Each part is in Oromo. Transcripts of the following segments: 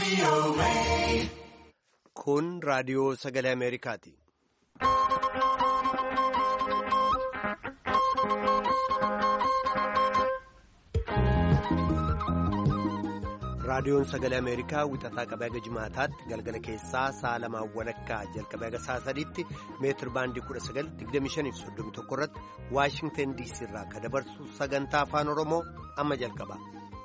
Kun raadiyoo sagalee Ameerikaati. Raadiyoon sagalee Ameerikaa wixataa qabee haga jimaataatti galgala keessaa sa'a lamaan walakkaa jalqabee haga sa'a sadiitti meetir baandii 19:25-31 irratti Waashingtan DC irraa kan dabarsu sagantaa afaan Oromoo amma jalqaba.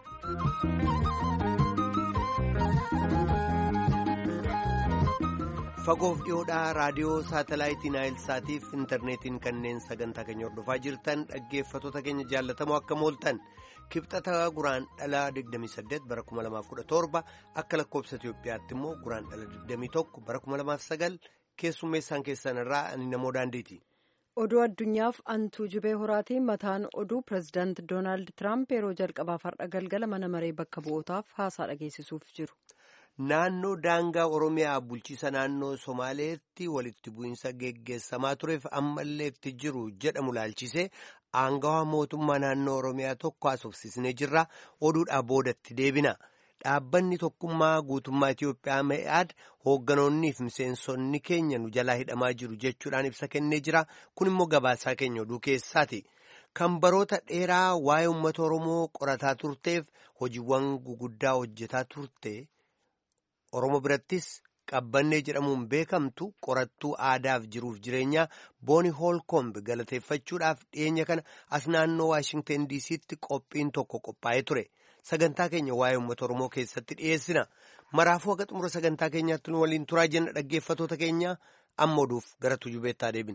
Fagoof dhiyoodhaa raadiyoo saatalaayitii Naayilsaatiif intarneetiin kanneen sagantaa keenya hordofaa jirtan dhaggeeffattoota keenya jaallatamoo akka mooltan kibxata guraandhala 28 bara 2017 akka lakkoobsa Itoophiyaatti immoo guraandhala 21 bara 2009 keessummeessaan keessan irraa ani namoo daandiiti. Oduu addunyaaf antuu jubee horaatiin mataan oduu pireezidaant Doonaald Tiraamp yeroo jalqabaaf har'a galgala mana maree bakka bu'ootaaf haasaa dhageessisuuf jiru. Naannoo daangaa Oromiyaa bulchiisa naannoo Somaaleetti walitti bu'iinsa geggeessamaa tureef ammallee itti jiru jedhamu laalchisee aangawaa mootummaa naannoo Oromiyaa tokko haasofsiisnee jirra. Oduudhaa boodatti deebina. Dhaabbanni tokkummaa guutummaa Itiyoophiyaa me'aad hoogganoonnii fi miseensonni keenya nu jalaa hidhamaa jiru jechuudhaan ibsa kennee jira. Kun immoo gabaasaa keenya oduu keessaati. Kan baroota dheeraa waa'ee uummata Oromoo qorataa turteef hojiiwwan guguddaa hojjetaa turte. Oromoo birattis qabbannee jedhamuun beekamtu qorattuu aadaaf jiruuf jireenya Booni Hoolkomb galateeffachuudhaaf dhiyeenya kana as naannoo Waashingtan DC'tti qophiin tokko qophaa'ee ture. Sagantaa keenya waa'ee uummata Oromoo keessatti dhiyeessina. Maraafuu haga xumura sagantaa keenyaatti nu waliin turaa jenna dhaggeeffattoota keenya amma oduuf gara tujubeettaa deebinu.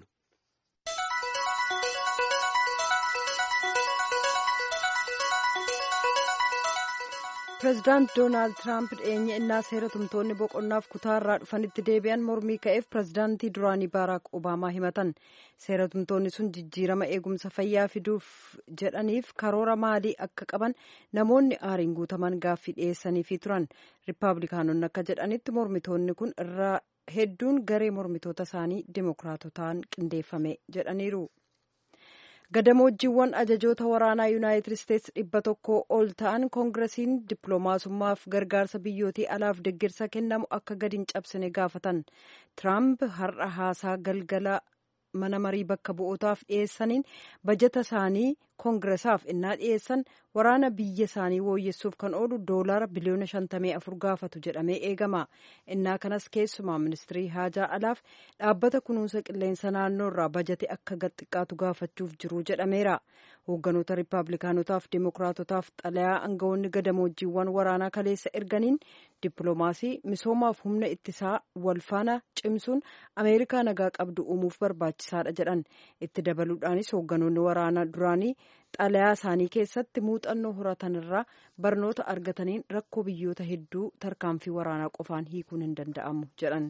Pireezidaant Doonaald Tiraamp dhiyeenya innaa seera tumtoonni boqonnaaf kutaarraa dhufanitti deebi'an mormii ka'eef pireezidaantii duraanii Baaraak Obaamaa himatan. Seera tumtoonni sun jijjiirama eegumsa fayyaa fiduuf jedhaniif karoora maalii akka qaban namoonni aariin guutaman gaaffii dhiyeessaniifii turan. Riippaabilikaanonni akka jedhanitti mormitoonni kun irraa hedduun garee mormitoota isaanii dimookiraatotaan qindeeffame jedhaniiru. Gadamoojiiwwan ajajoota waraanaa Yuunaayitid Isteetsi 100 ol ta'an koongiresiin dippiloomaasummaaf gargaarsa biyyootii alaaf deeggarsa kennamu akka gadi hin cabsine gaafatan. Tiraamp har'a haasaa galgala mana marii bakka bu'ootaaf dhiyeessaniin bajata isaanii koongiresaaf innaa dhiyeessan waraana biyya isaanii wooyyessuuf kan oolu $54 biliyoona gaafatu jedhamee eegama. Innaa kanas keessumaa ministirii haajaa alaaf dhaabbata kunuunsa qilleensa naannoo irraa bajate akka gad-xiqqaatu gaafachuuf jiru jedhameera. Hoogganoota riippaabilikaanotaaf dimookiraatotaaf xalayaa aangawoonni gadamoojiiwwan waraanaa kaleessa erganiin dippiloomaasii misoomaaf humna ittisaa wal faana cimsuun Ameerikaa nagaa qabdu uumuuf barbaachisaadha jedhan. Itti dabaluudhaanis hoogganoonni waraanaa duraanii xalayaa isaanii keessatti muuxannoo horatan irraa barnoota argataniin rakkoo biyyoota hedduu tarkaanfii waraanaa qofaan hiikuun hin danda'amu jedhan.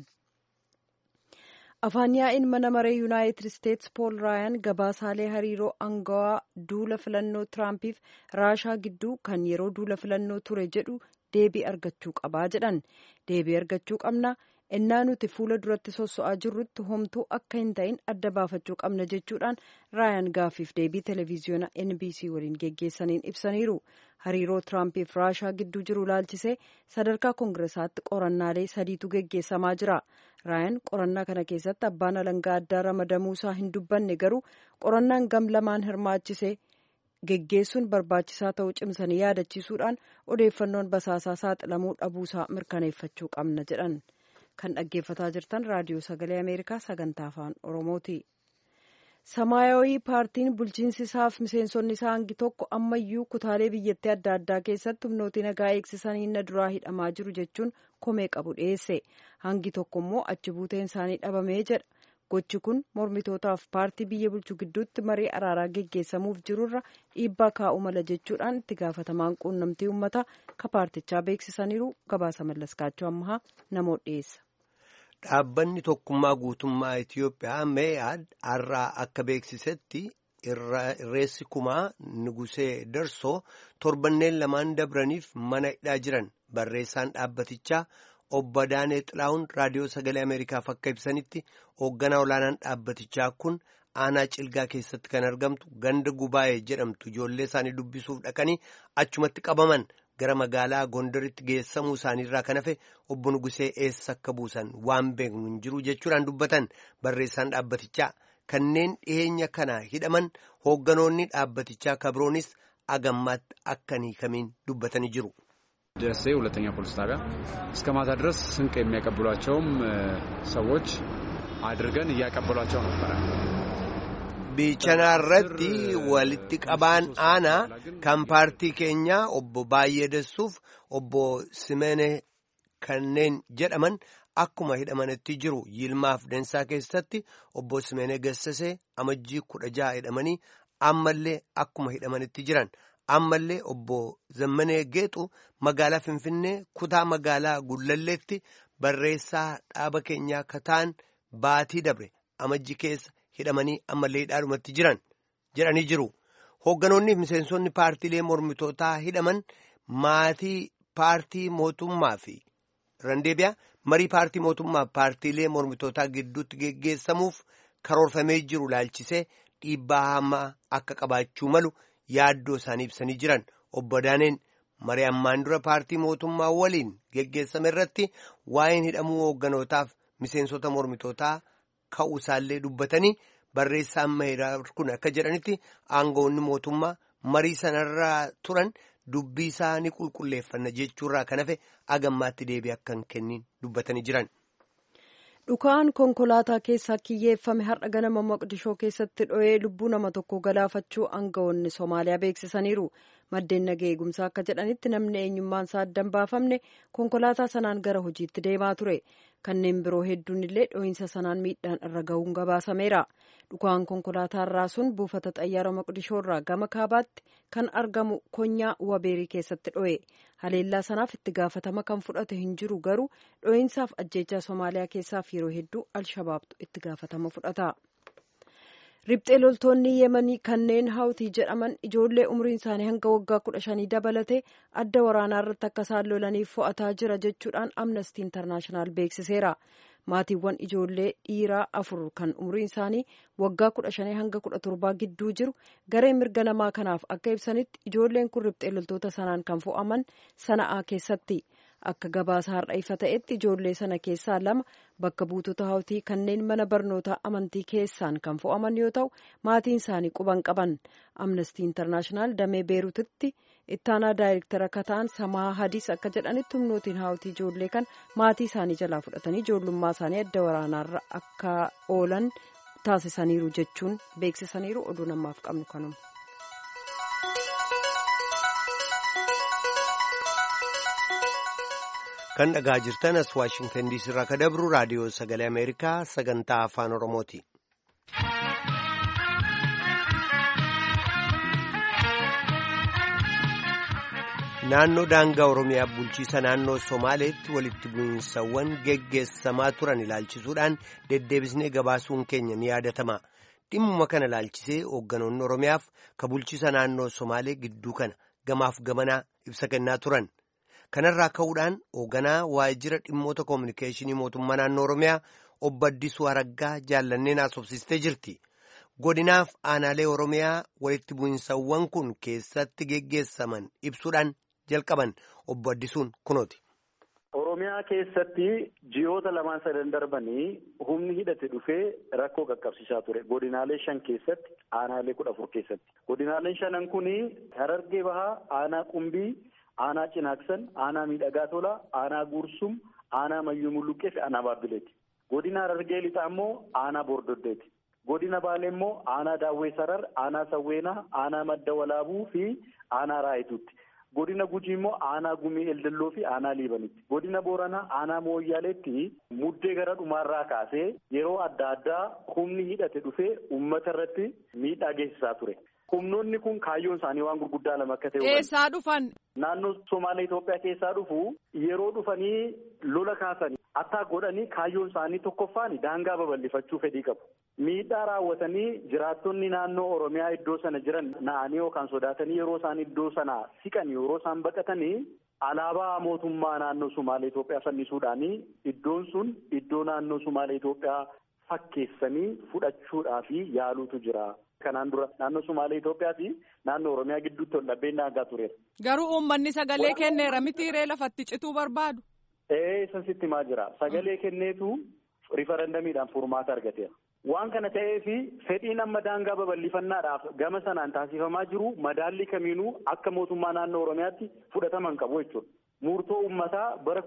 Afaan yaa'iin mana maree Yuunaayitid Isteetsi Pool Raayaan gabaasaalee hariiroo aangawaa duula filannoo Tiraampiif Raashaa gidduu kan yeroo duula filannoo ture jedhu deebii argachuu qabaa jedhan. Deebii argachuu qabna. Innaa nuti fuula duratti sosso'aa jirrutti homtuu akka hin ta'in adda baafachuu qabna jechuudhaan Raayaan gaaffiif deebii televiziyoona NBC waliin geggeessaniin ibsaniiru. Hariiroo Tiraampiif Raashaa gidduu jiru laalchisee sadarkaa koongiresaatti qorannaalee 3tu geggeessamaa jira. Raayaan qorannaa kana keessatti abbaan alangaa addaa ramadamuusaa hin dubbanne garuu qorannaan gam lamaan hirmaachisee geggeessuun barbaachisaa ta'uu cimsanii yaadachiisuudhaan odeeffannoon basaasaa saaxilamuu dhabuusaa mirkaneeffachuu qabna jedhan. Kan dhaggeeffataa jirtan raadiyoo sagalee Ameerikaa sagantaa afaan Oromooti. Samaayawii paartiin bulchiinsi isaaf miseensonni isaa hangi tokko ammayyuu kutaalee biyyattii adda addaa keessatti humnooti nagaa eegsisanii na duraa hidhamaa jiru jechuun komee qabu dhiyeesse. Hangi tokko immoo achi buuteen isaanii dhabamee jedha. Gochi kun mormitootaaf paartii biyya bulchu gidduutti marii araaraa geggeessamuuf jirurra dhiibbaa kaa'uu mala jechuudhaan itti gaafatamaan quunnamtii uummataa ka paartichaa beeksisaniiru. Gabaasa mallaskaachuu ammaa namoota dhiyeessa. Dhaabbanni tokkummaa guutummaa Itiyoophiyaa me'aad har'aa akka beeksisetti irreessi kumaa Nugusee Darsoo torbanneen lamaan dabraniif mana hidhaa jiran barreessaan dhaabbatichaa obbo Daanee Xilaawun raadiyoo sagalee Ameerikaaf akka ibsanitti hoogganaa olaanaan dhaabbatichaa kun aanaa Cilgaa keessatti kan argamtu ganda Gubaa'ee jedhamtu ijoollee isaanii dubbisuuf dhaqanii achumatti qabaman gara magaalaa Gondaritti geessamuu isaaniirraa kan hafe obbo Nugusee eessa akka buusan waan beeknu hin jiru jechuudhaan dubbatan barreessaan dhaabbatichaa kanneen dhiyeenya kana hidhaman hoogganoonni dhaabbatichaa kabiroonis agammaatti akka hin hiikamiin dubbatanii jiru. ደሴ ሁለተኛ ፖሊስ ጣቢያ እስከ ማታ ድረስ ስንቅ የሚያቀብሏቸውም ሰዎች አድርገን እያቀበሏቸው ነበር። ቢቸናረቲ ወልቲ ቀባን አና kan paartii keenya obbo Baay'ee Dassuuf obbo Simene kanneen jedhaman akkuma hidhamanitti jiru. Yilmaaf Densaa keessatti obbo Simene Gassasee amajjii 16 hidhamanii ammallee akkuma hidhamanitti jiran. Ammallee obbo Zammanee Geexu magaalaa Finfinnee kutaa magaalaa Gullalleetti barreessaa dhaaba keenyaa kataan baatii dabre amajji keessa hidhamanii ammallee hidhaadhumatti jiran jedhanii jiru. Hoogganoonni fi miseensonni paartiilee mormitootaa hidhaman maatii paartii mootummaa fi randeebiyaa marii paartii mootummaa paartiilee mormitootaa gidduutti geggeessamuuf karoorfamee jiru laalchisee dhiibbaa hamaa akka qabaachuu malu yaaddoo isaanii ibsanii jiran. Obbo Daaneen marii ammaan dura paartii mootummaa waliin geggeessame irratti waa'een hidhamuu hoogganootaaf miseensota mormitootaa ka'uu isaallee dubbatanii barreessaan Mahiraa kun akka jedhanitti aangawoonni mootummaa marii sanarraa turan dubbii isaa ni qulqulleeffanna jechuurraa kan hafe agammaatti deebii akka hin kennin dubbatanii jiran. Dhukaan konkolaataa keessaa kiyyeeffame har'a ganama Moqdishoo keessatti dho'ee lubbuu nama tokko galaafachuu aangawoonni Somaaliyaa beeksisaniiru. Maddeen nagaa eegumsaa akka jedhanitti namni eenyummaan isaa addan baafamne konkolaataa sanaan gara hojiitti deemaa ture. Kanneen biroo hedduun illee dho'iinsa sanaan miidhaan irra ga'uun gabaasameera. Dhukaan konkolaataa irraa sun buufata xayyaara Moqdishoo irraa gama kaabaatti kan argamu konyaa Wabeerii keessatti dho'e. Haleellaa sanaaf itti gaafatama kan fudhate hin jiru garuu dho'iinsaaf ajjeechaa Somaaliyaa keessaaf yeroo hedduu Alshabaabtu itti gaafatama fudhata. Riphxee loltoonni Yemanii kanneen Hawtii jedhaman ijoollee umriin isaanii hanga waggaa 15 dabalatee adda waraanaa irratti akka isaan lolaniif fo'ataa jira jechuudhaan Amnesty International beeksiseera. Maatiiwwan ijoollee dhiiraa 4 kan umriin isaanii waggaa 15 hanga 17 gidduu jiru garee mirga namaa kanaaf akka ibsanitti ijoolleen kun riphxee loltoota sanaan kan fo'aman Sana'aa keessatti. Akka gabaasa har'a ifa ta'etti ijoollee sana keessaa 2 bakka buutota Hawtii kanneen mana barnootaa amantii keessaan kan fo'aman yoo ta'u maatiin isaanii quban qaban. Amnesty International damee Beerutitti ittaanaa daayirektara kataan Samaa Hadiis akka jedhanitti humnootiin Hawtii ijoollee kan maatii isaanii jalaa fudhatanii ijoollummaa isaanii adda waraanaarra akka oolan taasisaniiru jechuun beeksisaniiru. Oduu namaaf qabnu kanuma. Kan dhagaa jirtan as Waashingtan DC irraa kan dabru raadiyoo sagalee Ameerikaa sagantaa afaan Oromooti. Naannoo daangaa Oromiyaa bulchiisa naannoo Somaaleetti walitti bu'iinsawwan geggeessamaa turan ilaalchisuudhaan deddeebisnee gabaasuun keenya ni yaadatama. Dhimmuma kana ilaalchisee hoogganoonni Oromiyaaf ka bulchiisa naannoo Somaalee gidduu kana gamaaf gamanaa ibsa kennaa turan. Kanarraa ka'uudhaan hoogganaa waajjira dhimmoota koominikeeshinii mootummaa naannoo Oromiyaa obbo Addisuu Araggaa jaallanneen haasofsiistee jirti. Godinaaf aanaalee Oromiyaa walitti bu'iinsawwan kun keessatti geggeessaman ibsuudhaan jalqaban obbo Addisuun kunooti. Oromiyaa keessatti ji'oota 2-3 darbanii humni hidhate dhufee rakkoo qaqqabsiisaa ture. Godinaalee 5 keessatti, aanaalee 14 keessatti. Godinaaleen 5 kuni Harargee Bahaa, aanaa Qumbii, aanaa Cinaaksan, aanaa Miidhagaa Tolaa, aanaa Gursum, aanaa Mayyuu Mulluqqee fi aanaa Baabbileeti. Godina Harargee Lixaa immoo aanaa Bordoddeeti. Godina Baalee immoo aanaa Daawwee Sarar, aanaa Sawweenaa, aanaa Madda Walaabuu fi aanaa Raayituutti. Godina Gujii immoo aanaa Gumii Eldelloo fi aanaa Liibanitti. Godina Booranaa aanaa Mooyyaaleetti muddee gara dhumaarraa kaasee yeroo adda addaa humni hidhate dhufee uummata irratti miidhaa geessisaa ture. Humnoonni kun kaayyoon isaanii waan gurguddaa lama akka ta'e. Eessaa dhufan? Naannoo Somaalee Itoophiyaa keessaa dhufu yeroo dhufanii lola kaasanii attaa godhanii kaayyoon isaanii tokkoffaan daangaa babal'ifachuu fedhii qabu. Miidhaa raawwatanii jiraattonni naannoo Oromiyaa iddoo sana jiran na'anii yookaan sodaatanii yeroo isaan iddoo sana siqan yeroo isaan baqatanii alaabaa mootummaa naannoo Somaalee Itoophiyaa fannisuudhaanii iddoon sun iddoo naannoo Somaalee Itoophiyaa fakkeessanii fudhachuudhaaf yaaluutu jira. Kanaan dura naannoo Sumaalee Itoophiyaa fi naannoo Oromiyaa gidduutti wal dhabbeen nagaa tureera. Garuu uummanni sagalee kenneera mitiiree lafatti cituu barbaadu. San sitti maa jira. Sagalee kenneetu riifarandamiidhaan furmaata argateera. Waan kana ta'eef fedhiin amma daangaa babal'ifannaadhaaf gama sanaan taasifamaa jiru madaalli kamiinuu akka mootummaa naannoo Oromiyaatti fudhatama hin qabu jechuudha. Murtoo uummataa bara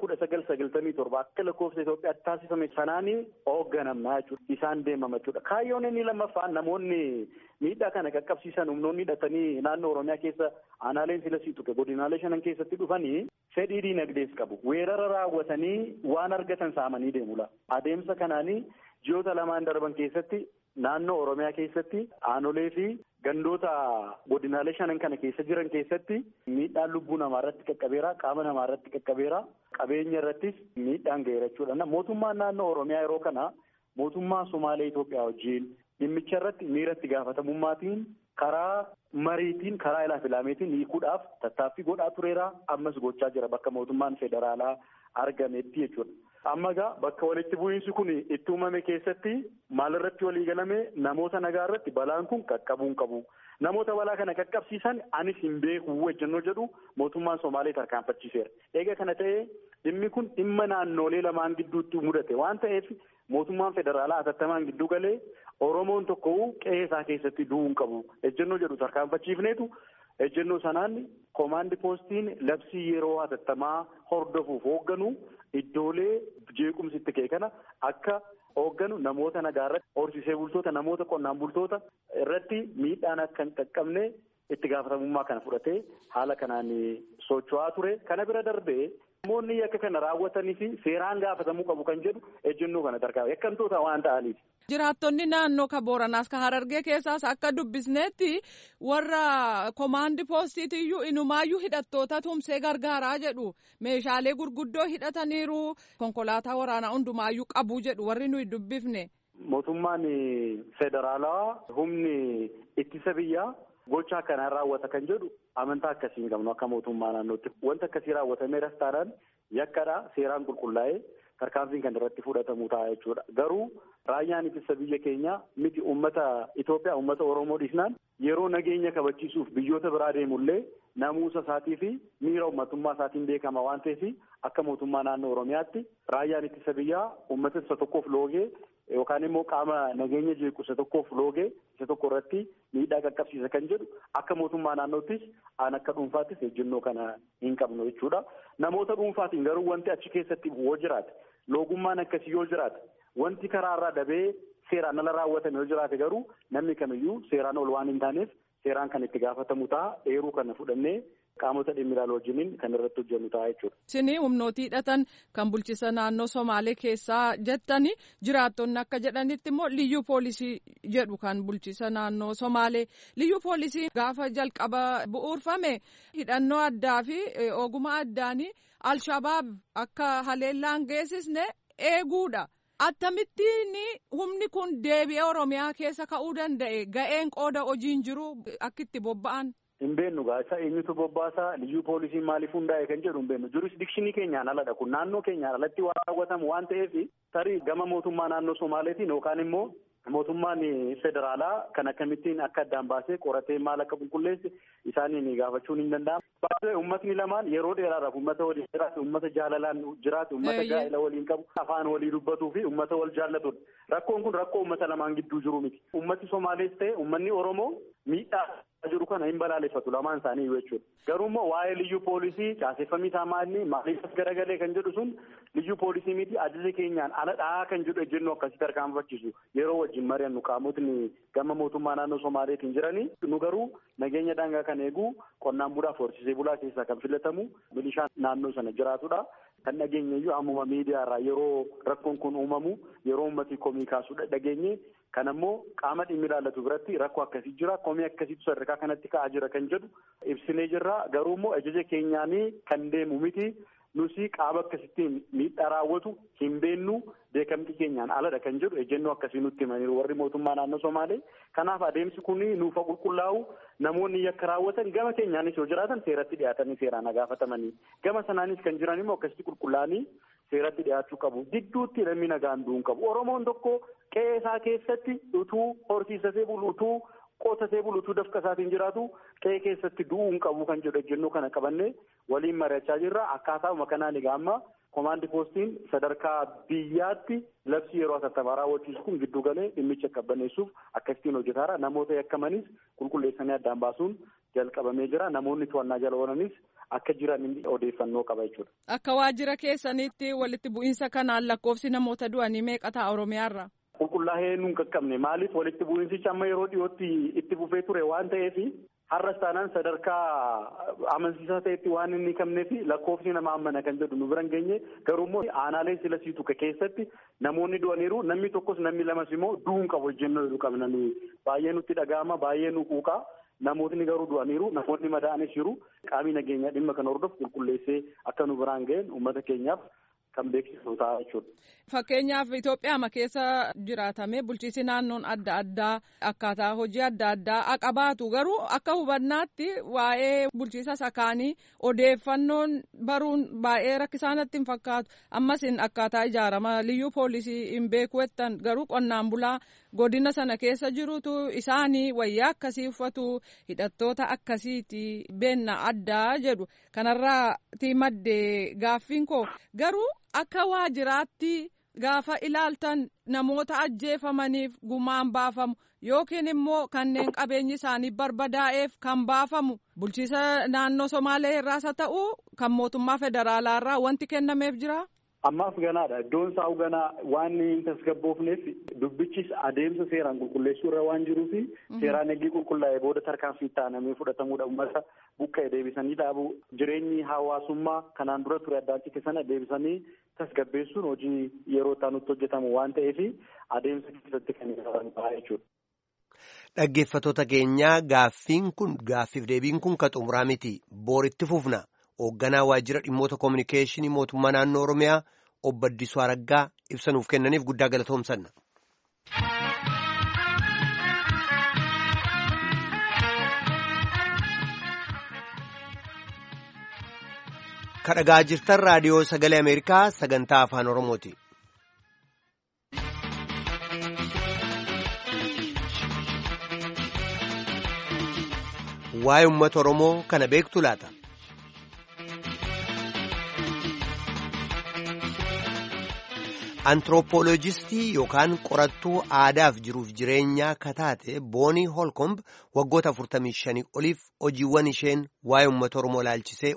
1997 akka lakkoofsa Itoophiyaatti taasifame sanaanii hoogganamna jechuudha. Isaan deemama jechuudha. Kaayyoon inni lammaffaan namoonni miidhaa kana qaqqabsiisan humnoonni hidhatanii naannoo Oromiyaa keessa aanaaleen sila siituke godinaalee shanan keessatti dhufanii fedhii diinagdees qabu. Weerara raawwatanii waan argatan saamanii deemula. Adeemsa kanaanii ji'oota lamaan darban keessatti naannoo Oromiyaa keessatti aanolee fi gandoota godinaalee shanan kana keessa jiran keessatti miidhaan lubbuu namaa irratti qaqqabeera, qaama namaa irratti qaqqabeera, qabeenya irrattis miidhaan ga'eera jechuudha. Mootummaan naannoo Oromiyaa yeroo kana mootummaa Somaalee Itoophiyaa wajjin dhimmicha irratti miira itti gaafatamummaatiin karaa mariitiin karaa ilaafilameetiin hiikuudhaaf tattaaffii godhaa tureera. Ammas gochaa jira bakka mootummaan federaalaa argametti jechuudha. Amma egaa bakka walitti bu'iinsi kun itti uumame keessatti maalirratti walii galame namoota nagaa irratti balaan kun qaqqabuu hin qabu. Namoota balaa kana qaqqabsiisan anis hin beeku ejjennoo jedhu mootummaan Somaalee tarkaanfachiiseera. Eega kana ta'ee dhimmi kun dhimma naannolee lamaan gidduutti mudate waan ta'eef mootummaan federaalaa hatattamaan gidduu galee Oromoon tokko qe'ee isaa keessatti du'uu hin qabu. Ejjennoo jedhu tarkaanfachiifneetu ejjennoo sanaan koomaandi poostiin labsii yeroo hatattamaa hordofuuf hoogganu iddoolee jeequmsi itti ka'e kana akka hoogganu namoota nagaa irratti horsiisee bultoota namoota qonnaan bultoota irratti miidhaan akka hin qaqqabne itti gaafatamummaa kana fudhatee haala kanaan socho'aa ture. Kana bira darbee namoonni akka kana raawwatanii fi seeraan gaafatamuu qabu kan jedhu ejjennoo kana tarkaanfate yakkamtoota waan ta'aniif. Jiraattonni naannoo ka Booranaas ka Harargee keessaas akka dubbisneetti warra koomaandi poostiitiyyuu inumaayyuu hidhattoota tumsee gargaaraa jedhu meeshaalee gurguddoo hidhataniiru konkolaataa waraanaa hundumaayyuu qabu jedhu warri nuyi dubbifne. Mootummaan federaalaa humni ittisa biyyaa gochaa kanaan raawwata kan jedhu amantaa akkasii hin qabnu akka mootummaa naannootti. Wanta akkasii raawwatameeras taanaan yakkadha seeraan qulqullaa'ee tarkaanfiin kan irratti fudhatamu ta'a jechuudha. Garuu raayyaan ittisa biyya keenyaa miti uummata Itoophiyaa uummata Oromoo dhiisnaan yeroo nageenya kabachiisuuf biyyoota biraa deemullee namuusa isaatii fi miira uummatummaa isaatiin beekama waan ta'eef akka mootummaa naannoo Oromiyaatti raayyaan ittisa biyyaa uummata isa tokkoof loogee yookaan immoo qaama nageenya jeequ isa tokkoof loogee isa tokko irratti miidhaa qaqqabsiisa kan jedhu akka mootummaa naannoottis aan akka dhuunfaattis ejjennoo kana hin qabnu jechuudha. Namoota dhuunfaatiin garuu wanti achi keessatti yoo jiraate loogummaan akkasii yoo jiraate wanti karaa irraa dabee seeraan ala raawwatame yoo jiraate garuu namni kamiyyuu seeraan ol waan hin taaneef seeraan kan itti gaafatamu ta'a. Eeruu kana fudhannee qaamota dhimmi ilaalu wajjiniin kan irratti hojjennu ta'a jechuudha. Isin humnootii hidhatan kan bulchiisa naannoo Somaalee keessaa jettani jiraattonni akka jedhanitti immoo liyyuu poolisii jedhu kan bulchiisa naannoo Somaalee. Liyyuu poolisii gaafa jalqaba bu'uurfame hidhannoo addaa fi ogummaa addaanii Alshabaab akka haleellaan geessisne eeguudha. Akkamittiin humni kun deebi'ee Oromiyaa keessa ka'uu danda'e ga'een qooda hojiin jiru akka itti bobba'an. Hin beennu gaasa eenyutu bobbaasaa liyyuu poolisiin maaliif hundaa'e kan jedhu hin beennu jurisdikshinii keenyaan aladha kun naannoo keenyaan alatti waan raawwatamu waan ta'eef tarii gama mootummaa naannoo Somaaleetiin yookaan immoo mootummaan federaalaa kan akkamittiin akka addaan baasee qoratee maal akka qulqulleesse isaaniin gaafachuun hin danda'amu. Baay'ee uummatni lamaan yeroo dheeraadhaaf uummata waliin jiraatu uummata jaalalaan jiraatu uummata gaa'ela waliin qabu afaan walii dubbatuu fi uummata wal jaallatudha. Rakkoon kun rakkoo uummata lamaan gidduu jiru miti. Uummatni Somaalees ta'e uummanni Oromoo miidhaa jiru kana hin balaaleffatu lamaan isaanii jechuudha. Garuu immoo waa'ee liyyuu poolisii caaseffamii isaa maaliif as garagalee kan jedhu sun liyyuu poolisii miti ajaja keenyaan aladhaa kan jedhu ejjennoo akkasii tarkaanfachiisu yeroo wajjin mari'annu qaamotni gama mootummaa naannoo Somaaleetiin jiranii nu garuu nageenya daangaa kan eegu qonnaan bulaa horsiisee bulaa keessaa kan filatamu milishaan naannoo sana jiraatudha. Kan dhageenyeyyuu ammuma miidiyaarraa yeroo rakkoon kun uumamu yeroo uummatni komii kaasudha dhageenye. Kan ammoo qaama dhimmi ilaallatu biratti rakkoo akkasii jira komii akkasiitu sadarkaa kanatti ka'aa jira kan jedhu ibsinee jirra. Garuu immoo ajaja keenyaanii kan deemu miti nusi qaama akkasittiin miidhaa raawwatu hin beennu beekamtii keenyaan aladha kan jedhu ejjennoo akkasii nutti himaniiru warri mootummaa naannoo Somaalee. Kanaaf adeemsi kun nuufa qulqullaa'u namoonni yakka raawwatan gama keenyaanis yoo jiraatan seeratti dhiyaatanii seeraan gaafatamanii gama sanaanis kan jiran immoo akkasitti qulqullaa'anii seeratti dhiyaachuu qabu. Gidduutti namni nagaan du'uu qabu. Oromoon tokko qe'ee isaa keessatti utuu horsiisatee bulu, utuu qotatee bulu, utuu dafqa isaatiin jiraatu qe'ee keessatti du'uu hin qabu kan jedhu ejjennoo kana qabannee waliin mari'achaa jirra. Akkaataama kanaan egaa amma komaandi poostiin sadarkaa biyyaatti labsii yeroo hatattamaa raawwachiisu kun giddu galee dhimmicha qabbaneessuuf akkasitiin hojjetaara. Namoota yakkamanis qulqulleessanii addaan baasuun jalqabamee jira. Namoonni to'annaa jala oolanis akka jiran odeeffannoo qaba jechuudha. Akka waajjira keessanitti walitti bu'iinsa kanaan lakkoofsi namoota du'anii meeqa ta'a Oromiyaarra? Qulqullaa'ee nuun qaqqabne. Maaliif walitti bu'iinsichi amma yeroo dhiyootti itti fufee ture waan ta'eef har'as taanaan sadarkaa amansiisaa ta'etti waan inni qabneef lakkoofsi nama hammana kan jedhu nu bira hin geenye. Garuu immoo aanaalee sila siitu keessatti namoonni du'aniiru, namni tokkos namni lamas immoo du'uu hin qabu ejjennoo jedhu qabna. Baay'ee nutti dhaga'ama, baay'ee nu quuqa. Namootni garuu du'aniiru, namoonni madaa'anis jiru. Qaamni nageenyaa dhimma kana hordofu qulqulleessee akka nu biraan ga'een uummata keenyaaf kan beeksisu ta'a jechuudha. Fakkeenyaaf Itoophiyaa keessa jiraatame bulchiinsi naannoon adda addaa akkaataa hojii adda addaa qabaatu. Garuu akka hubannaatti waa'ee bulchiinsa sakaanii odeeffannoon baruun baay'ee rakkisaa natti hin fakkaatu. Ammas akkaataa ijaarama liyyuu poolisii hin beeku jettan, garuu qonnaan bulaa godina sana keessa jirutu isaanii wayyaa akkasii uffatu, hidhattoota akkasiiti beenna addaa jedhu. Kanarraa maddee gaaffiin koo garuu akka waajjiraatti gaafa ilaaltan namoota ajjeefamaniif gumaan baafamu yookiin immoo kanneen qabeenyi isaanii barbadaa'eef kan baafamu bulchiinsa naannoo Somaalee irraas haa ta'u kan mootummaa federaalaa irraa wanti kennameef jira? Ammaaf ganaadha. Iddoon isaa ganaa waan hin tasgabboofneef dubbichis adeemsa seeraan qulqulleessuu irra waan jiruuf seeraan eegii qulqullaa'ee booda tarkaanfii taanamee fudhatamuudha. Uummata buqqa'e deebisanii dhaabu, jireenyi hawaasummaa kanaan dura ture addaan cite sana deebisanii tasgabbeessuun hojii yeroo taanutti hojjetamu waan ta'eef adeemsa keessatti kan ilaalan ta'a jechuudha. Dhaggeeffattoota keenyaa gaaffiif deebiin kun ka xumuraa miti. Booritti fufna. Hoogganaa waajjira dhimmoota koominikeeshinii mootummaa naannoo Oromiyaa obbo Addisuu Araggaa ibsa nuuf kennaniif guddaa galatoomsanna. Kan dhaggeeffachaa jirtan raadiyoo sagalee Ameerikaa sagantaa afaan Oromooti. Waa'ee uummata Oromoo kana beektu laata? Antiroopooloojistii yookaan qorattuu aadaaf jiruuf jireenyaa kataate Boonii Holkomb waggoota 45 oliif hojiiwwan isheen waa'ee uummata Oromoo ilaalchisee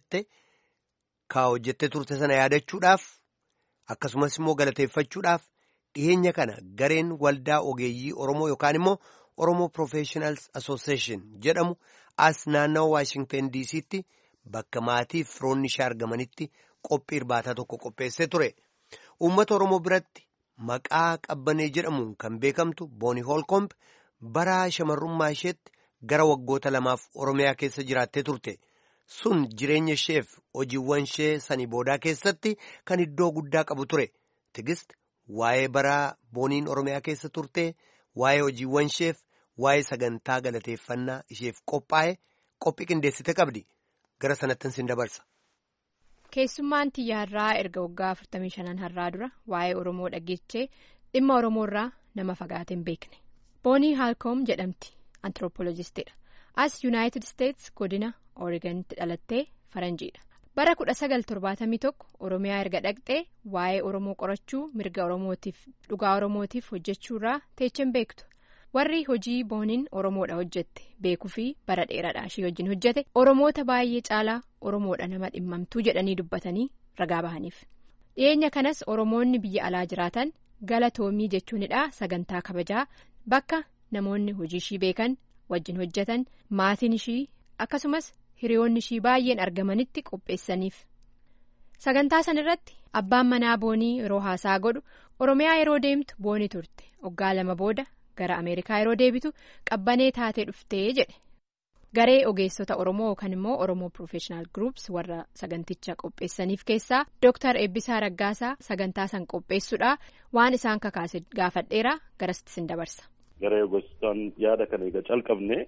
hojjettee turte sana yaadachuudhaaf akkasumas immoo galateeffachuudhaaf dhiyeenya kana gareen waldaa ogeeyyii Oromoo yookaan immoo Oromoo Professionals Association jedhamu as naannawa Waashingtan DC'tti bakka maatii fi firoonni ishee argamanitti qophii irbaataa tokko qopheessee ture. Uummata Oromoo biratti maqaa qabbanee jedhamuun kan beekamtu Boonii Holkomb bara shamarrummaa isheetti gara waggoota 2 Oromiyaa keessa jiraattee turte. Sun jireenya isheef hojiiwwan ishee sanii boodaa keessatti kan iddoo guddaa qabu ture. Tigist waa'ee bara Booniin Oromiyaa keessa turte, waa'ee hojiiwwan isheef, waa'ee sagantaa galateeffannaa isheef qophaa'e qophii qindeessite qabdi. Gara sanattin sin dabarsa. Keessummaan xiyyaarraa erga waggaa 45 har'aa dura waa'ee Oromoo dhageechee dhimma Oromoorraa nama fagaatee hin beekne. Boonii Holkomb jedhamti. Antiroopooloojistiidha. As Yuunaayitid Isteets godina Oreegonitti dhalattee faranjiidha. Bara 1971 Oromiyaa erga dhaqxee waa'ee Oromoo qorachuu, mirga Oromootiif dhugaa Oromootiif hojjechuurraa teechen beektu. Warri hojii Booniin Oromoodha hojjette beekuu fi bara dheeraadha ishee wajjin hojjete Oromoota baay'ee caalaa Oromoodha nama dhimmamtuu jedhanii dubbatanii ragaa bahaniif. Dhiyeenya kanas Oromoonni biyya alaa jiraatan galatoomii jechuunidha sagantaa kabajaa bakka namoonni hojii ishii beekan wajjin hojjetan maatiin ishii akkasumas hiriyoonni ishii baay'een argamanitti qopheessaniif. Sagantaa sanarratti abbaan manaa Boonii yeroo haasaa godhu Oromiyaa yeroo deemtu Boonii turte waggaa 2 booda. Gara Ameerikaa yeroo deebitu qabbanee taatee dhuftee jedhe. Garee ogeessota Oromoo yookaan immoo Oromoo Professional Groups warra saganticha qopheessaniif keessaa Dr. Eebbisaa Raggaasaa sagantaa san qopheessuudha waan isaan kakaase gaafadheera garasitti sin dabarsa. Garee ogeessotaan yaada kana egaa calqabne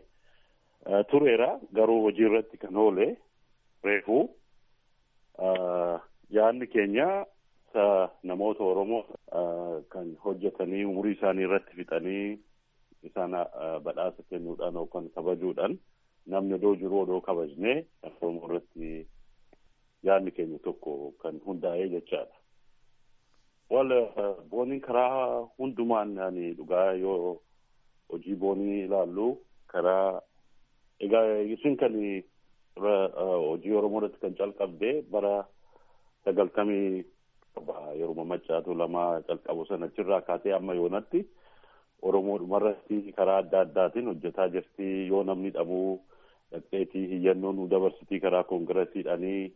tureera garuu hojii irratti kan oole reefuu yaadni keenya namoota Oromoo kan hojjetanii umurii isaanii irratti fixanii isaan badhaasa kennuudhaan yookaan kabajuudhaan namni odoo jiru odoo kabajnee Oromoo irratti yaadni keenya tokko kan hundaa'ee jechaadha. Booniin karaa hundumaan dhugaa yoo hojii boonii ilaallu karaa egaa isin kan hojii Oromoo irratti kan calqabde bara 90 yeroo Maccaatu lama calqabu sanachirraa kaasee amma yoonatti Oromoodhuma irratti karaa adda addaatiin hojjetaa jirti. Yoo namni dhabuu dhaqxeetii hiyyannoo nu dabarsitii karaa koongiresiidhaanii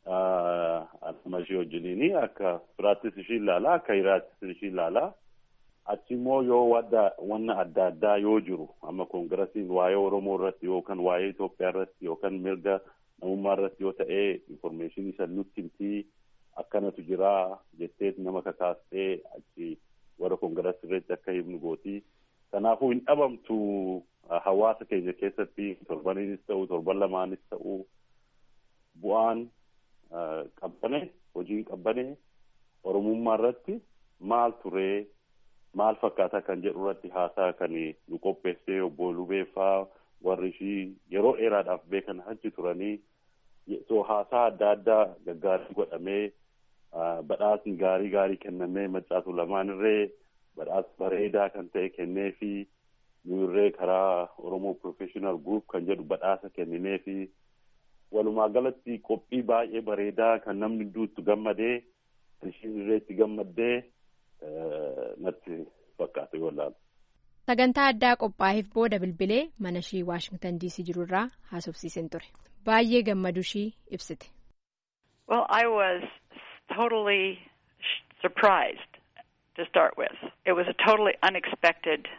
amma ishee wajjiniini akka firaattis ishii ilaalaa akka hiraattis ishii ilaalaa achi immoo yoo wanna adda addaa yoo jiru amma koongiresiin waa'ee Oromoo irratti yookaan waa'ee Itoophiyaa irratti yookaan mirga namummaa irratti yoo ta'e informeeshinii san nutti himtii akkanatu jira jettee nama kakaastee achi warra koongirasii irratti akka himnu gootii. Kanaafuu hin dhabamtu hawaasa keenya keessatti torbaniinis ta'u torban lamaanis ta'u bu'aan qabbane hojiin qabbane Oromummaa irratti maal turee maal fakkaata kan jedhu irratti haasaa kan nu qopheessee obbo Lubeeffaa warri ishii yeroo dheeraadhaaf beekan achi turanii haasaa adda addaa gaggaarii godhamee badhaasni gaarii kennamee Maccaatu lamaan irree badhaasa bareedaa kan ta'e kennee fi nu irree karaa Oromoo Professional Group kan jedhu badhaasa kenninee fi walumaa galatti qophii baay'ee bareedaa kan namni duutu gammadee ishiin irreetti gammaddee natti fakkaata yoo ilaalu. Sagantaa addaa qophaa'eef booda bilbilee mana ishii Waashingtan DC jirurraa haasofsiisen ture. Baay'ee gammadu ishii ibsite. Well, I was totally surprised to start with. It was a totally unexpected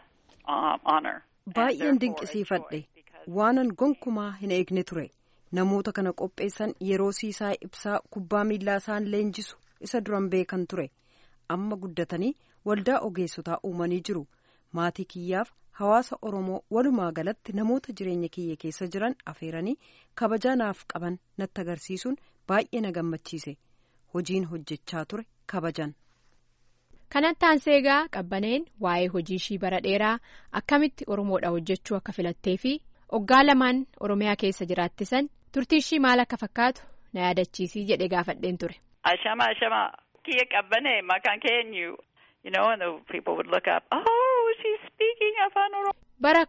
honor. Baay'een dinqisiifadhe waanan gonkumaa hin eegne ture. Namoota kana qopheessan yeroo siisaa ibsaa kubbaa miillaa isaan leenjisu isa duran beekan ture. Amma guddatanii waldaa ogeessotaa uumanii jiru. Maatii kiyyaaf hawaasa Oromoo walumaa galatti namoota jireenya kiyya keessa jiran afeeranii kabajaa naaf qaban natti agarsiisuun baay'ee na gammachiise. Hojiin hojjechaa ture kabajan. Kanatti aanseegaa qabbaneen waa'ee hojii ishii bara dheeraa akkamitti Oromoodha hojjechuu akka filattee fi waggaa lamaan Oromiyaa keessa jiraattisan turtii ishii maal akka fakkaatu na yaadachiisii jedhee gaafadheen ture. Ashama kiyya qabbanee maqaan keenyu and the people would look up, oh, she's speaking afaan Oromoo. Bara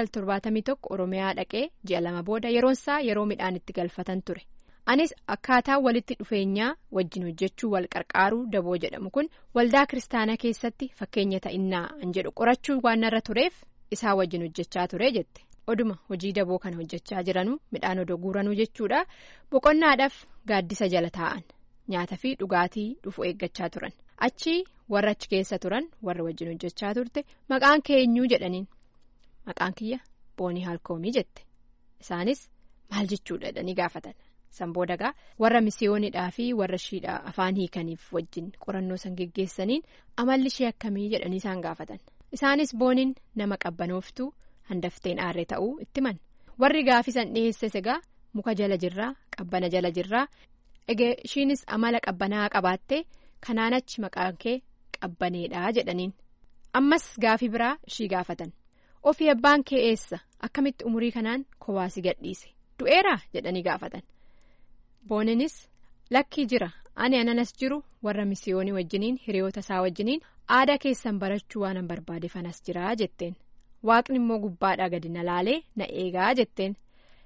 1971 Oromiyaa dhaqee ji'a lama booda yeroonsaa yeroo midhaan itti galfatan ture. Anis akkaataa walitti dhufeenyaa wajjin hojjechuu wal qarqaaruu daboo jedhamu kun waldaa kiristaanaa keessatti fakkeenya ta'innaa an jedhu qorachuu waan irra tureef isaa wajjin hojjechaa ture jette. Oduma hojii daboo kana hojjechaa jiranuu midhaan odoo guuranuu jechuudha. Boqonnaadhaaf gaaddisa jala taa'an nyaata fi dhugaatii dhufu eeggachaa turan. Achi warra achi keessa turan warra wajjin hojjechaa turte maqaan keenyuu jedhaniin maqaan kiyya Boonii Haalkoomii jette. Isaanis maal jechuudha jedhanii gaafatan. Sanboodagaa warra misiyoonidhaa fi warra shiidhaa afaan hiikaniif wajjin qorannoo san geggeessaniin amalli ishee akkamii jedhanii isaan gaafatan. Isaanis Booniin nama qabbanooftuu handafteen aarree ta'uu itti himan. Warri gaafisan dhiyeesses egaa muka jala jirraa qabbana jala jirraa egaa ishiinis amala qabbanaa qabaattee kanaan achi maqaan kee qabbaneedhaa jedhaniin. Ammas gaafii biraa ishii gaafatan. Ofii abbaan kee eessa akkamitti umurii kanaan kowaasi gadhiise du'eeraa jedhanii gaafatan. Booninis lakkii jira ani ananas jiru warra misiyoonii wajjiniin hiriyoota isaa wajjiniin aadaa keessan barachuu waan an barbaade fanas jiraa jetteen. Waaqni immoo gubbaadhaa gadi na laalee na eegaa jetteen.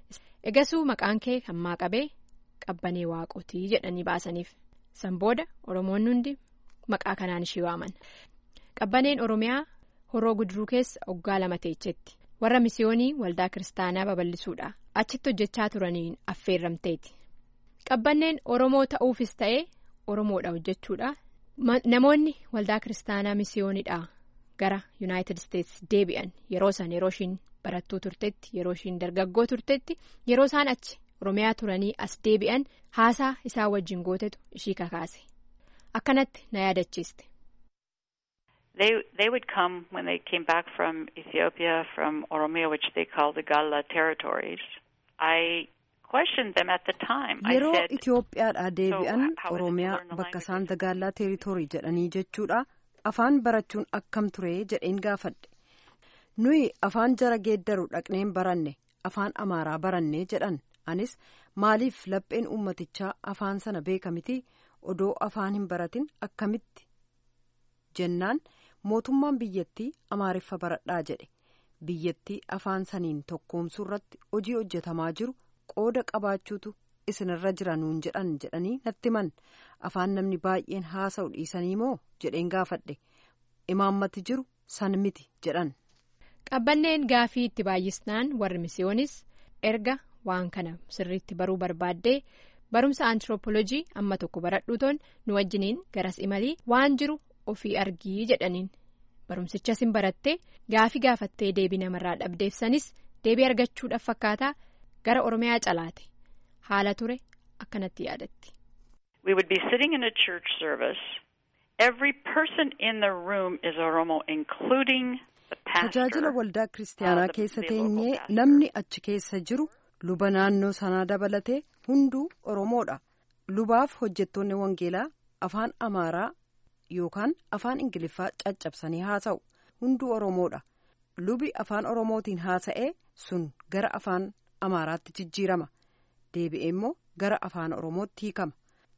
Egasuu maqaan kee hammaa qabee qabbanee waaqotii jedhanii baasaniif. San booda Oromoonni hundi maqaa kanaan ishii waaman. Qabbaneen Oromiyaa horoo guduruu keessa waggaa 2 teechetti. Warra misiyoonii waldaa kiristaanaa babal'isuudha. Achitti hojjechaa turaniin affeerramteeti. Qabbanneen Oromoo ta'uufis ta'ee Oromoodha hojjechuudha. Namoonni waldaa kiristaanaa misiyoonidhaa gara Yuunaayitid Isteetsi deebi'an yeroo ishiin barattuu turtetti yeroo ishiin dargaggoo turtetti yeroo isaan achi Oromiyaa turanii as deebi'an haasaa isaa wajjin gootetu ishii kakaase. Akkanatti na yaadachiiste. They would come when they came back from Ethiopia, from Oromia, which they call the Galla territories. I questioned them at the time. Yeroo Itoophiyaadhaa deebi'an Oromiyaa bakka isaan dagaallaa teeritorii jedhanii jechuudha. Afaan barachuun akkam ture jedheen gaafadhe. Nuyi afaan jara geeddaru dhaqneen baranne afaan Amaaraa baranne jedhan. Anis maaliif lapheen uummatichaa afaan sana beeka miti odoo afaan hin baratin akkamitti jennaan mootummaan biyyattii Amaariffa baradhaa jedhe. Biyyattii afaan saniin tokkoomsuu irratti hojii hojjetamaa jiru qooda qabaachuutu isinirra jira nuun jedhanii natti himan. Afaan namni baay'een haasa'u dhiisanii moo jedheen gaafadhe. Imaammati jiru san miti jedhan. Qabbanneen gaafii itti baay'isnaan warri misiyoonis erga waan kana sirriitti baruu barbaaddee barumsa antiroopoolojii amma tokko baradhuutoon nu wajjiniin garas imalii waan jiru ofii argii jedhaniin. Barumsichas hin barattee gaafii gaafattee deebii namarraa dhabdeefsanis deebii argachuudhaaf fakkaataa gara Oromiyaa calaate haala ture akkanatti yaadatti. We would be sitting in a church service. Every person in the room is Oromo, including the pastor. Tajaajila waldaa kiristaanaa keessa teenyee namni achi keessa jiru luba naannoo sanaa dabalatee hunduu Oromoodha. Lubaaf hojjettoonni wangeelaa afaan Amaaraa yookaan afaan Ingiliffaa caccabsanii haasa'u hunduu Oromoodha. Lubi afaan Oromootiin haasa'ee sun gara afaan Amaaraatti jijjiirama. Deebi'ee immoo gara afaan Oromootti hiikama.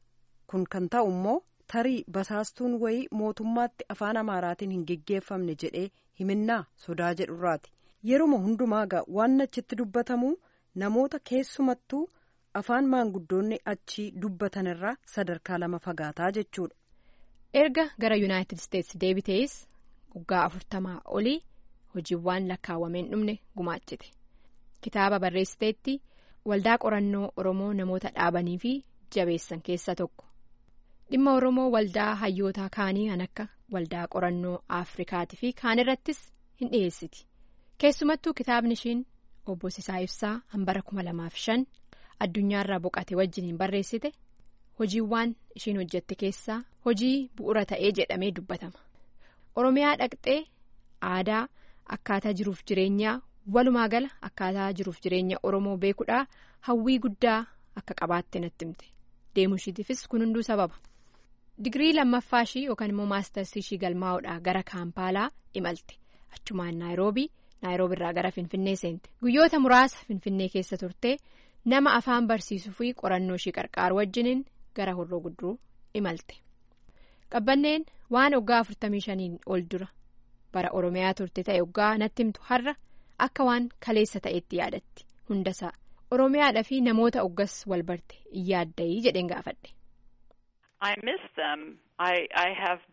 Kun kan ta'u immoo tarii basaastuun wayii mootummaatti afaan Amaaraatiin hin geggeeffamne jedhee himinnaa sodaa jedhurraati. Yeruma hundumaagaa waan achitti dubbatamu namoota keessumattuu afaan maanguddoonni achii dubbatanirraa sadarkaa lama fagaataa jechuudha. Erga gara Yuunaayitid Isteetsi deebitees waggaa 40 olii hojiiwwan lakkaawwameen dhumne gumaachite. Kitaaba barreessiteetti waldaa qorannoo Oromoo namoota dhaabanii fi jabeessan keessaa tokko. Dhimma Oromoo waldaa hayyootaa kaanii kan akka waldaa qorannoo Afrikaatii fi kaan irrattis hin dhiyeessiti. Keessumattuu kitaabni ishiin obbo Sisaa Ibsaa hambara 2005 addunyaarraa boqate wajjiniin barreessite hojiiwwan ishiin hojjette keessaa hojii bu'uura ta'ee jedhamee dubbatama. Oromiyaa dhaqxee aadaa akkaataa jiruuf jireenyaa walumaa gala akkaataa jiruuf jireenya Oromoo beekuudhaa hawwii guddaa akka qabaatte natti himte. Deemuu ishiitiifis kun hunduu sababa. Digirii lammaffaa ishii yookaan immoo maastarsii ishii galmaa'uudhaa gara Kaampaalaa imalte. Achumaan Naayiroobii irraa gara Finfinnee seente. Guyyoota muraasa Finfinnee keessa turtee nama afaan barsiisuu fi qorannoo ishii qarqaaru wajjiniin gara Horroo Guduruu imalte. Qabbanneen waan waggaa 45 ol dura bara Oromiyaa turte ta'e waggaa natti himtu har'a akka waan kaleessa ta'etti yaadatti hundasaa. Oromiyaadhaa fi namoota oggas wal barte iyyaaddayii jedheen gaafadhe. I miss them. I have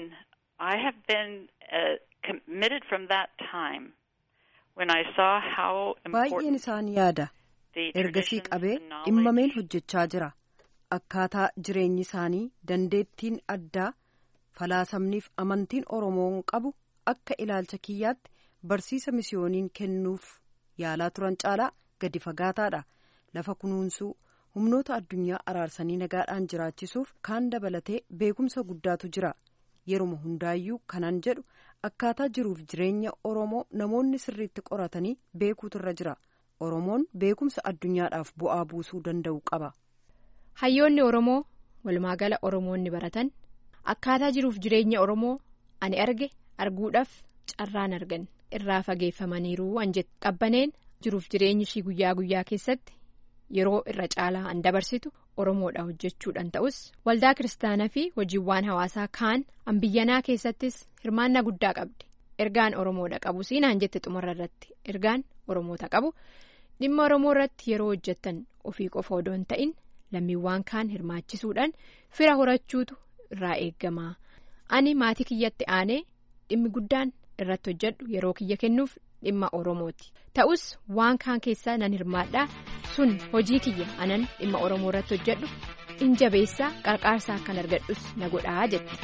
been committed from that time when I saw how important. Baay'een isaan yaada. Ergasii qabee dhimmameen hojjechaa jira. Akkaataa jireenyi isaanii dandeettiin addaa falaasamniif amantiin Oromoon qabu akka ilaalcha kiyyaatti barsiisa misiyooniin kennuuf yaalaa turan caalaa gadi fagaataadha. Lafa kunuunsuu humnoota addunyaa araarsanii nagaadhaan jiraachisuuf kaan dabalatee beekumsa guddaatu jira. Yeruma hundaayyuu kanan jedhu akkaataa jiruuf jireenya Oromoo namoonni sirriitti qoratanii beekuutu irra jira. Oromoon beekumsa addunyaadhaaf bu'aa buusuu danda'u qaba. Hayyoonni Oromoo walumaa gala Oromoonni baratan akkaataa jiruuf jireenya Oromoo ani arge arguudhaaf carraan argan irraa fageeffamaniiru waan jettu. Qabbaneen jiruuf jireenyi ishii guyyaa guyyaa keessatti yeroo irra caalaa an dabarsitu Oromoodha hojjechuudhaan ta'us waldaa kiristaanaa fi hojiiwwan hawaasaa kaan ambiyyanaa keessattis hirmaannaa guddaa qabdi. Ergaan Oromoodha qabu siinaan jette xumura irratti ergaan Oromoota qabu dhimma Oromoo irratti yeroo hojjettan ofii qofa odoo hin ta'in lammiiwwan kaan hirmaachisuudhaan fira horachuutu irraa eegama. Ani maatii kiyyatti aanee dhimmi guddaan irratti hojjedhu yeroo kiyya kennuuf dhimma Oromooti. Ta'us waan kaan keessaa nan hirmaadhaa sun hojii kiyya anan dhimma Oromoo irratti hojjedhu in jabeessaa qarqaarsaa akkan argadhus na godhaa jette.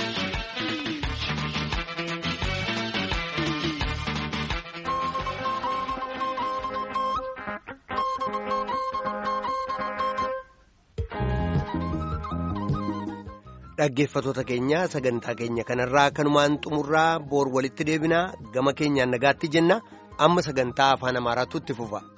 Dhaggeeffatoota keenya sagantaa keenya kanarraa kanumaan xumurraa boor walitti deebinaa gama keenyaan nagaatti jenna amma sagantaa afaan Amaaraatu itti fufa.